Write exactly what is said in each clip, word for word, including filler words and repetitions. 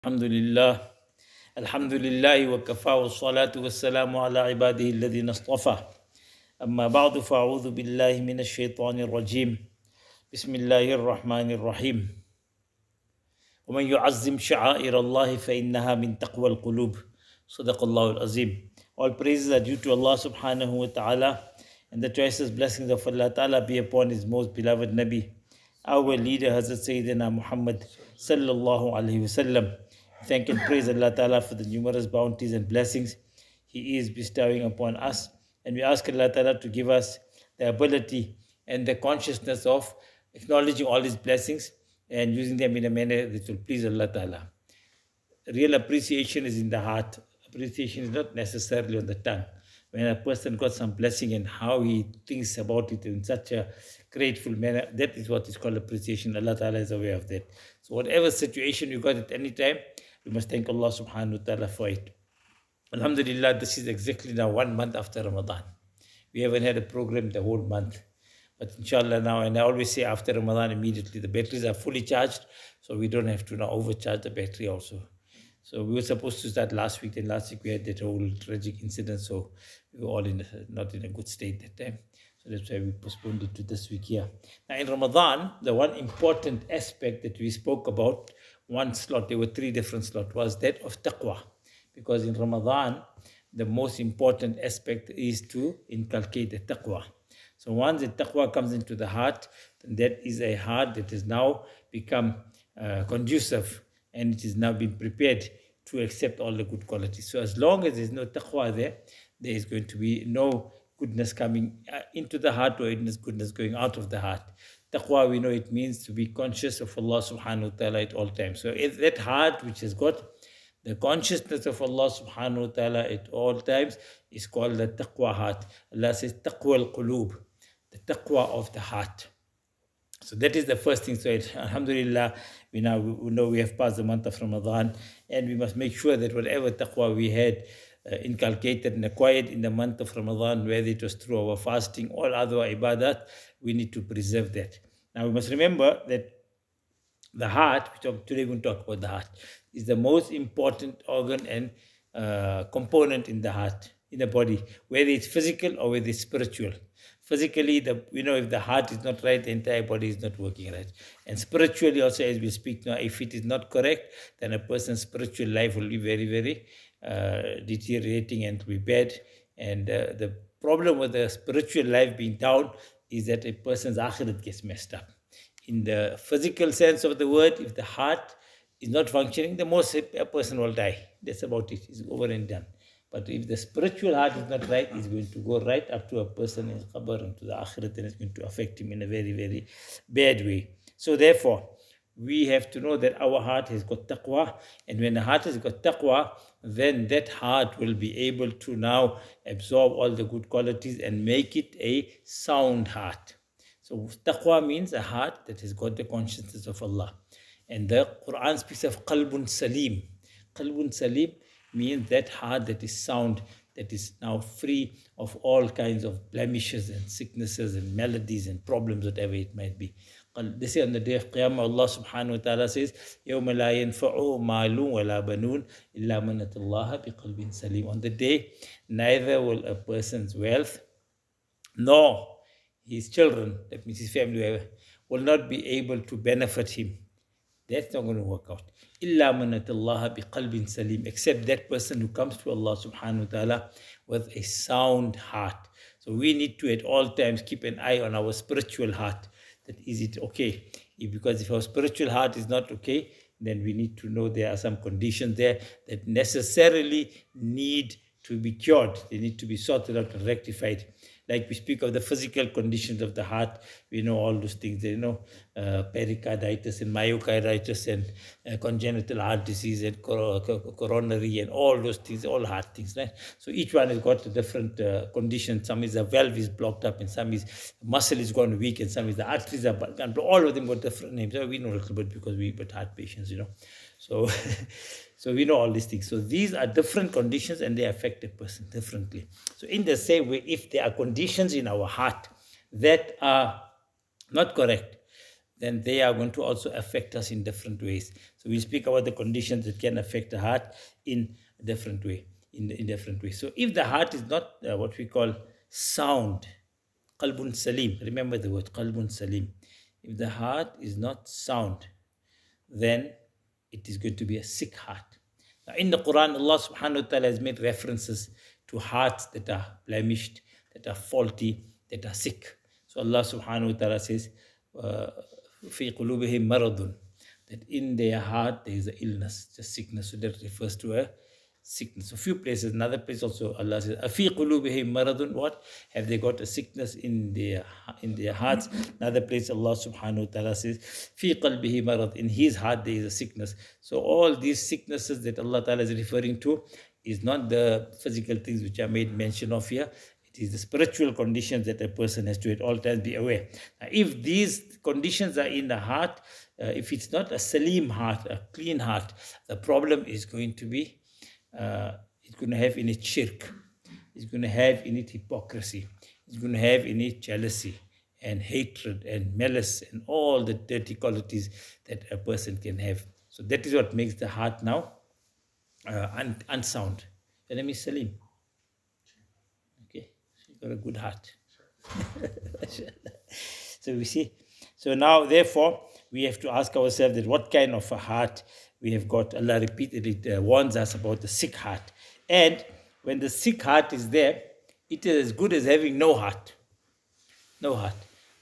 الحمد لله الحمد لله وكفى والصلاة والسلام على عباده الذين اصطفى أما بعد فأعوذ بالله من الشيطان الرجيم بسم الله الرحمن الرحيم ومن يعظم شعائر الله فإنها من تقوى القلوب صدق الله العظيم. All praises are due to Allah subhanahu wa ta'ala, and the choicest blessings of Allah ta'ala be upon His most beloved Nabi, our leader Hazrat Sayyidina Muhammad sallallahu alayhi wasallam. Thank and praise Allah ta'ala for the numerous bounties and blessings He is bestowing upon us, and we ask Allah ta'ala to give us the ability and the consciousness of acknowledging all His blessings and using them in a manner that will please Allah ta'ala. Real appreciation is in the heart. Appreciation is not necessarily on the tongue. When a person got some blessing and how he thinks about it in such a grateful manner, that is what is called appreciation. Allah Ta'ala is aware of that. So whatever situation you got at any time, we must thank Allah subhanahu wa ta'ala for it. Alhamdulillah, this is exactly now one month after Ramadan. We haven't had a program the whole month. But inshallah now, and I always say after Ramadan immediately, the batteries are fully charged, so we don't have to now overcharge the battery also. So we were supposed to start last week, and last week we had that whole tragic incident, so we were all in a, not in a good state that time. So that's why we postponed it to this week here. Now in Ramadan, the one important aspect that we spoke about, one slot, there were three different slots, was that of taqwa. Because in Ramadan, the most important aspect is to inculcate the taqwa. So once the taqwa comes into the heart, then that is a heart that has now become uh, conducive, and it is now been prepared to accept all the good qualities. So as long as there is no taqwa there, there is going to be no goodness coming into the heart or goodness going out of the heart. Taqwa, we know it means to be conscious of Allah subhanahu wa ta'ala at all times. So if that heart which has got the consciousness of Allah subhanahu wa ta'ala at all times is called the taqwa heart. Allah says taqwa al-qulub, the taqwa of the heart. So that is the first thing. So it, alhamdulillah, we now we know we have passed the month of Ramadan, and we must make sure that whatever taqwa we had uh, inculcated and acquired in the month of Ramadan, whether it was through our fasting or other ibadat, we need to preserve that. Now we must remember that the heart, which today we're going to talk about the heart, is the most important organ and uh, component in the heart, in the body, whether it's physical or whether it's spiritual. Physically, the you know, if the heart is not right, the entire body is not working right. And spiritually also, as we speak now, if it is not correct, then a person's spiritual life will be very, very uh, deteriorating and will be bad. And uh, the problem with the spiritual life being down is that a person's akhirat gets messed up. In the physical sense of the word, if the heart is not functioning, the most a person will die. That's about it. It's over and done. But if the spiritual heart is not right, it's going to go right up to a person in qabr and to the akhirat, and it's going to affect him in a very, very bad way. So therefore, we have to know that our heart has got taqwa, and when the heart has got taqwa, then that heart will be able to now absorb all the good qualities and make it a sound heart. So taqwa means a heart that has got the consciousness of Allah. And the Quran speaks of qalbun salim. Qalbun salim means that heart that is sound, that is now free of all kinds of blemishes and sicknesses and maladies and problems, whatever it might be. They say on the day of Qiyamah, Allah subhanahu wa ta'ala says, يَوْمَ لَا يَنْفَعُ مَالٌ وَلَا بَنُونَ إِلَّا مَنْ أَتَى اللَّهَ بِقَلْبٍ سَلِيمٍ. On the day, neither will a person's wealth nor his children, that means his family, will not be able to benefit him. That's not going to work out. إِلَّا مَنْ أَتَى اللَّهَ بِقَلْبٍ سَلِيمٍ. Except that person who comes to Allah subhanahu wa ta'ala with a sound heart. So we need to at all times keep an eye on our spiritual heart. That is it okay? If, because if our spiritual heart is not okay, then we need to know there are some conditions there that necessarily need to be cured. They need to be sorted out and rectified. Like we speak of the physical conditions of the heart, we know all those things. You know, uh, pericarditis and myocarditis and uh, congenital heart disease and cor- coronary and all those things, all heart things, right? So each one has got a different uh, condition. Some is the valve is blocked up, and some is muscle is gone weak, and some is the arteries are gone. All of them got different names. We know a little bit because we but heart patients, you know. So, so we know all these things. So these are different conditions, and they affect a person differently. So in the same way, if there are conditions in our heart that are not correct, then they are going to also affect us in different ways. So we speak about the conditions that can affect the heart in a different way, in, in different ways. So if the heart is not uh, what we call sound, qalbun salim, remember the word qalbun salim. If the heart is not sound, then it is going to be a sick heart. Now in the Quran, Allah subhanahu wa ta'ala has made references to hearts that are blemished, that are faulty, that are sick. So Allah subhanahu wa ta'ala says, فِي قُلُوبِهِمْ مَرَضٌ, that in their heart there is an illness, just sickness. So that refers to a sickness. A few places, another place also Allah says, أَفِي قُلُوبِهِمْ مَرَضٌ, what? Have they got a sickness in their in their hearts? Another place Allah subhanahu wa ta'ala says, فِي قَلْبِهِ مَرَضٌ, in his heart there is a sickness. So all these sicknesses that Allah ta'ala is referring to is not the physical things which are made mention of here. It is the spiritual conditions that a person has to at all times be aware. Now, if these conditions are in the heart, uh, if it's not a salim heart, a clean heart, the problem is going to be, uh, it's going to have in it shirk, it's going to have in it hypocrisy, it's going to have in it jealousy and hatred and malice and all the dirty qualities that a person can have. So that is what makes the heart now uh, un unsound. Your name is Salim. Got a good heart. So we see. So now, therefore, we have to ask ourselves that what kind of a heart we have got. Allah repeatedly uh, warns us about the sick heart. And when the sick heart is there, it is as good as having no heart. No heart.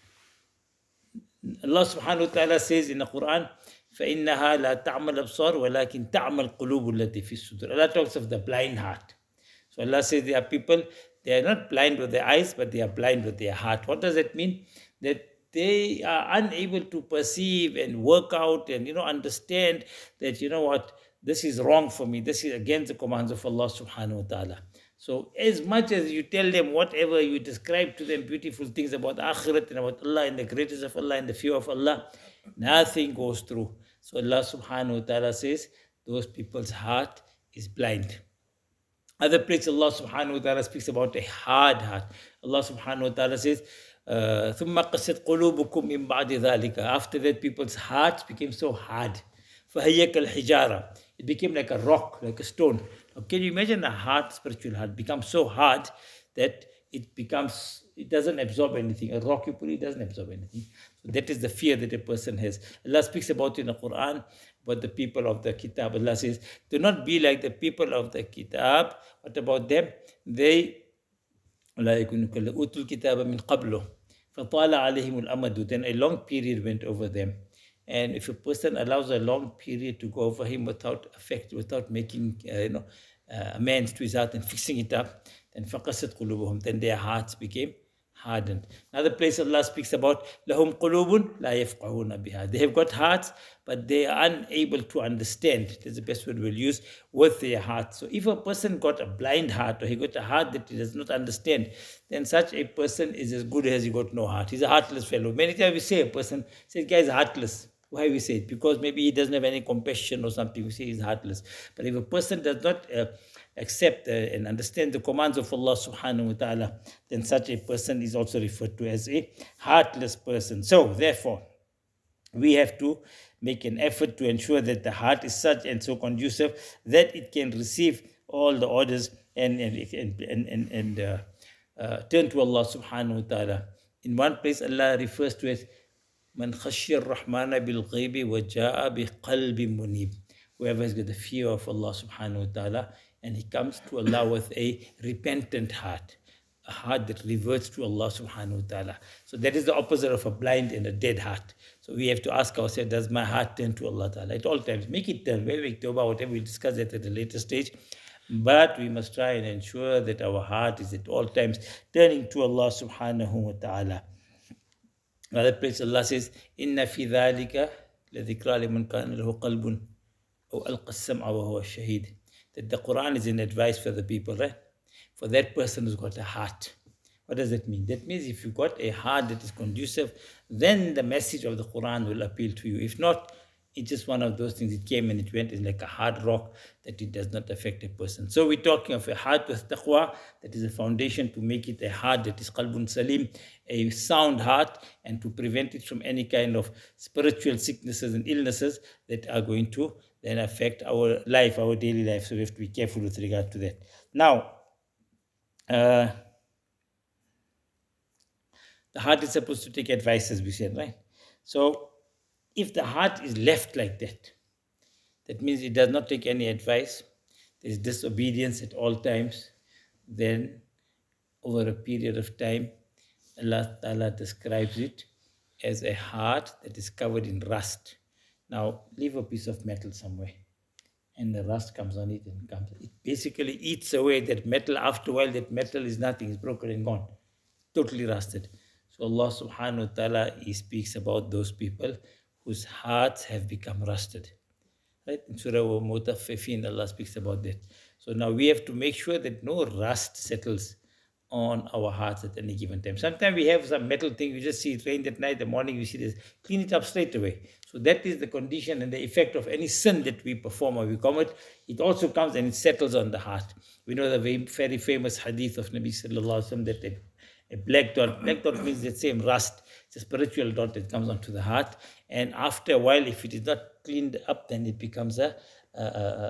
Allah subhanahu wa ta'ala says in the Quran, فَإِنَّهَا لَا تَعْمَى الْأَبْصَارُ وَلَكِنْ تَعْمَى الْقُلُوبُ الَّتِي فِي الصُّدُورِ. Allah talks of the blind heart. So Allah says there are people, they are not blind with their eyes, but they are blind with their heart. What does that mean? That they are unable to perceive and work out and, you know, understand that, you know what, this is wrong for me. This is against the commands of Allah subhanahu wa ta'ala. So as much as you tell them whatever, you describe to them beautiful things about Akhirat and about Allah and the greatness of Allah and the fear of Allah, nothing goes through. So Allah subhanahu wa ta'ala says, those people's heart is blind. Other place Allah subhanahu wa ta'ala speaks about a hard heart. Allah subhanahu wa ta'ala says, ثُمَّ قَسَتْ قُلُوبُكُمْ مِنْ بَعْدِ ذَلِكَ. After that, people's hearts became so hard. فَهِيَ كَالْحِجَارَةِ. It became like a rock, like a stone. Now, can you imagine a heart, spiritual heart, becomes so hard that it becomes, it doesn't absorb anything. A rock you put it doesn't absorb anything. So that is the fear that a person has. Allah speaks about it in the Quran, about the people of the Kitab. Allah says, do not be like the people of the Kitab. What about them? They, أُوتُوا الْكِتَابَ مِنْ قَبْلُهُ فَطَالَ عَلَيْهِمُ الْأَمَدُ. Then a long period went over them. And if a person allows a long period to go over him without effect, without making uh, you know, uh, amends to his heart and fixing it up, then فَقَسَتْ قُلُوبُهُمْ. Then their hearts became hardened. Another place Allah speaks about لَهُمْ قُلُوبٌ لَا يَفْقَهُونَ بِهَا. They have got hearts, but they are unable to understand. That's the best word we'll use, with their heart. So if a person got a blind heart, or he got a heart that he does not understand, then such a person is as good as he got no heart. He's a heartless fellow. Many times we say a person says, guy is heartless. Why we say it? Because maybe he doesn't have any compassion or something. We say he's heartless. But if a person does not uh, accept uh, and understand the commands of Allah subhanahu wa ta'ala, then such a person is also referred to as a heartless person. So therefore, we have to make an effort to ensure that the heart is such and so conducive that it can receive all the orders and and and and, and, and uh, uh, turn to Allah subhanahu wa ta'ala. In one place, Allah refers to it as Man khashiyar rahmana bil ghaibi wa ja'a bi qalbi munib. Whoever has got the fear of Allah subhanahu wa ta'ala and he comes to Allah with a repentant heart, a heart that reverts to Allah subhanahu wa ta'ala. So that is the opposite of a blind and a dead heart. So we have to ask ourselves, does my heart turn to Allah ta'ala? At all times, make it turn, when we make tawbah, whatever we discuss that at a later stage. But we must try and ensure that our heart is at all times turning to Allah subhanahu wa ta'ala. Another place Allah says, Inna fi dhalika la dhikra liman kana lahu qalbun aw alqa as-sam'a wa huwa shahid. That the Quran is an advice for the people, right? For that person who's got a heart. What does that mean? That means if you've got a heart that is conducive, then the message of the Quran will appeal to you. If not, it's just one of those things. It came and it went. It's like a hard rock that it does not affect a person. So we're talking of a heart with taqwa, that is a foundation to make it a heart that is qalbun salim, a sound heart, and to prevent it from any kind of spiritual sicknesses and illnesses that are going to then affect our life, our daily life. So we have to be careful with regard to that. Now, uh, the heart is supposed to take advice, as we said, right? So if the heart is left like that, that means it does not take any advice, there is disobedience at all times, then over a period of time, Allah Ta'ala describes it as a heart that is covered in rust. Now, leave a piece of metal somewhere, and the rust comes on it and comes. It basically eats away that metal. After a while, that metal is nothing, it's broken and gone, totally rusted. So Allah subhanahu wa ta'ala, He speaks about those people whose hearts have become rusted. Right? In Surah Mutaffifin, Allah speaks about that. So now we have to make sure that no rust settles on our hearts at any given time. Sometimes we have some metal thing, we just see it rain at night, the morning we see this, clean it up straight away. So that is the condition and the effect of any sin that we perform or we commit. It also comes and it settles on the heart. We know the very, very famous hadith of Nabi Sallallahu Alaihi Wasallam that a, a black dot, black dot means the same rust, it's a spiritual dot that comes onto the heart. And after a while, if it is not cleaned up, then it becomes a, a,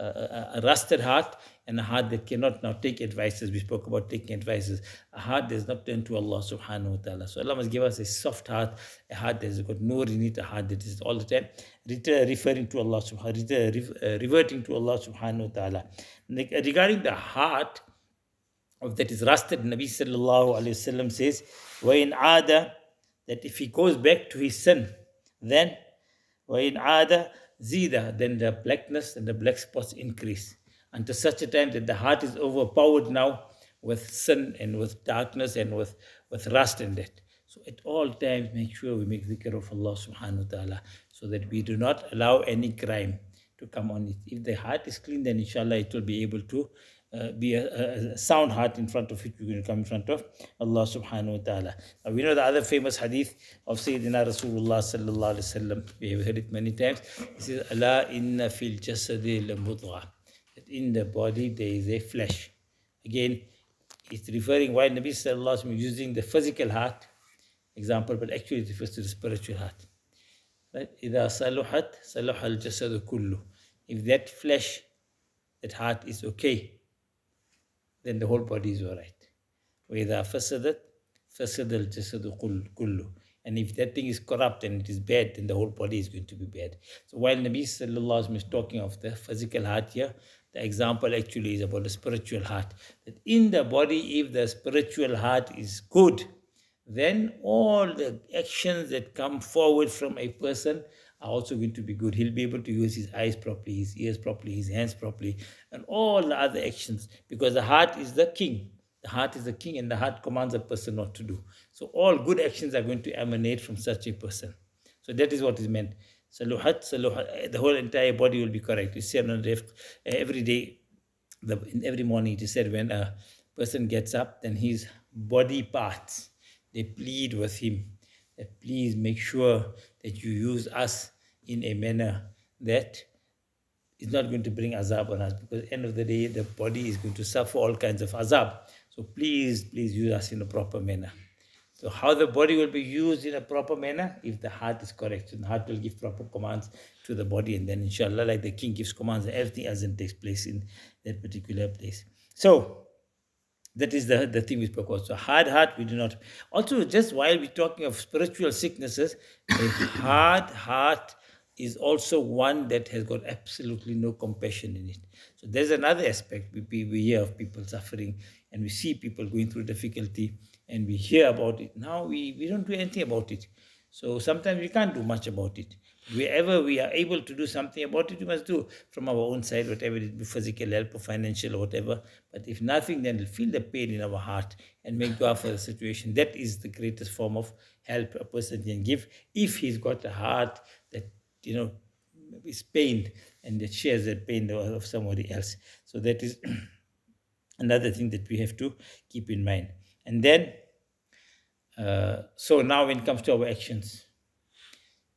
a, a rusted heart, and a heart that cannot now take advices. We spoke about taking advices. A heart that is not turned to Allah subhanahu wa ta'ala. So Allah must give us a soft heart, a heart that has got nur in it, a heart that is all the time referring to Allah subhanahu wa ta'ala, reverting to Allah subhanahu wa ta'ala. Regarding the heart of that is rusted, Nabi sallallahu alayhi wa sallam says, وَإِنْ عَادَ, that if he goes back to his sin, then وَإِنْ عَادَ زِيدَ, then the blackness and the black spots increase until such a time that the heart is overpowered now with sin and with darkness and with, with rust in it. So at all times, make sure we make dhikr of Allah subhanahu wa ta'ala so that we do not allow any crime to come on it. If the heart is clean, then inshallah it will be able to uh, be a, a sound heart in front of which we're going to come in front of Allah subhanahu wa ta'ala. Now we know the other famous hadith of Sayyidina Rasulullah sallallahu alayhi wa sallam. We have heard it many times. It says, Allah inna fil jasadi la mudgha. That in the body there is a flesh. Again, it's referring why Nabi sallallahu alayhi wa sallam is using the physical heart example, but actually it refers to the spiritual heart. Right? إِذَا صَلُحَتْ صَلُحَ الْجَسَدُ كُلُّ. If that flesh, that heart is okay, then the whole body is all right. وَإِذَا فَسَدَتْ فَسَدَ الْجَسَدُ كُلُّ. And if that thing is corrupt and it is bad, then the whole body is going to be bad. So while Nabi sallallahu alaihi wasallam is talking of the physical heart here, the example actually is about the spiritual heart. That in the body, if the spiritual heart is good, then all the actions that come forward from a person are also going to be good. He'll be able to use his eyes properly, his ears properly, his hands properly, and all the other actions, because the heart is the king. The heart is the king, and the heart commands a person what to do. So all good actions are going to emanate from such a person. So that is what is meant. Saluhat, saluhat, the whole entire body will be correct. You see, every day, the, in every morning, it is said when a person gets up, then his body parts, they plead with him that please make sure that you use us in a manner that is not going to bring azab on us, because at the end of the day, the body is going to suffer all kinds of azab. So please, please use us in a proper manner. So how the body will be used in a proper manner? If the heart is correct, and the heart will give proper commands to the body, and then inshallah, like the king gives commands, everything else takes place in that particular place. So that is the, the thing we spoke about. So hard heart, we do not. Also, just while we're talking of spiritual sicknesses, a hard heart is also one that has got absolutely no compassion in it. So there's another aspect. We, we hear of people suffering, and we see people going through difficulty, and we hear about it. Now we, we don't do anything about it. So sometimes we can't do much about it. Wherever we are able to do something about it, we must do from our own side, whatever it be, physical help or financial or whatever. But if nothing, then we'll feel the pain in our heart and make dua for the situation. That is the greatest form of help a person can give if he's got a heart that, you know, is pained and that shares that pain of somebody else. So that is another thing that we have to keep in mind. And then, uh, so now when it comes to our actions,